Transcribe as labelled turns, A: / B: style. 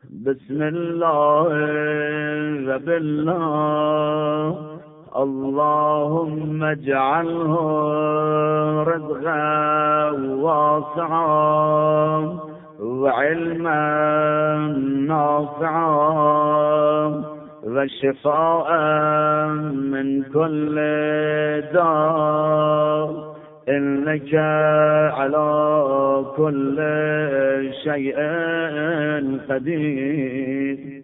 A: بسم الله بالله اللهم اجعله رزقا واسعا وعلما نافعا وشفاء من كل داء إنك على كل شيء قدير.